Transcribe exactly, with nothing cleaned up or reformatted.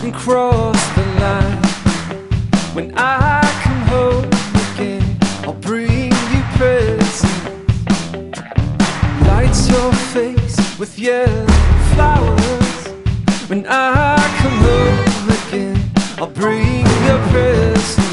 and cross the line. When I come home again, I'll bring you presents. Light your face with yellow flowers. When I come home again, I'll bring you presents.